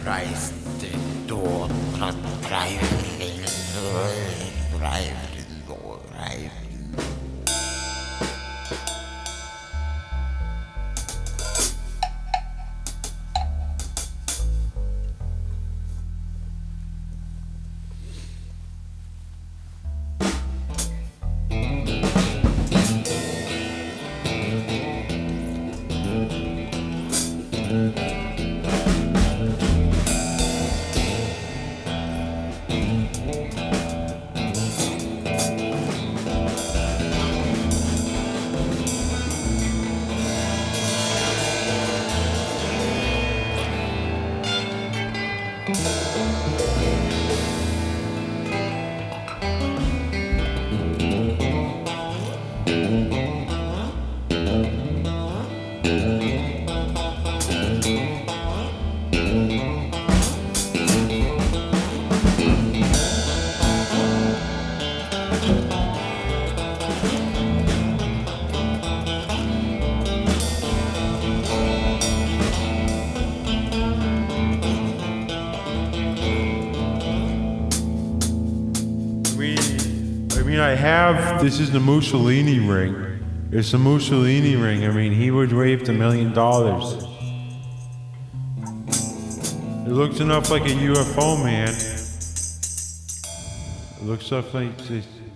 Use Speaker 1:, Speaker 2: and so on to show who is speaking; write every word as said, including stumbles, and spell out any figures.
Speaker 1: Rise the door, not driving, driving, driving.
Speaker 2: I mean, I have, this is the Mussolini ring. It's the Mussolini ring. I mean, he was raped a million dollars. It looks enough like a U F O, man. It looks stuff like this.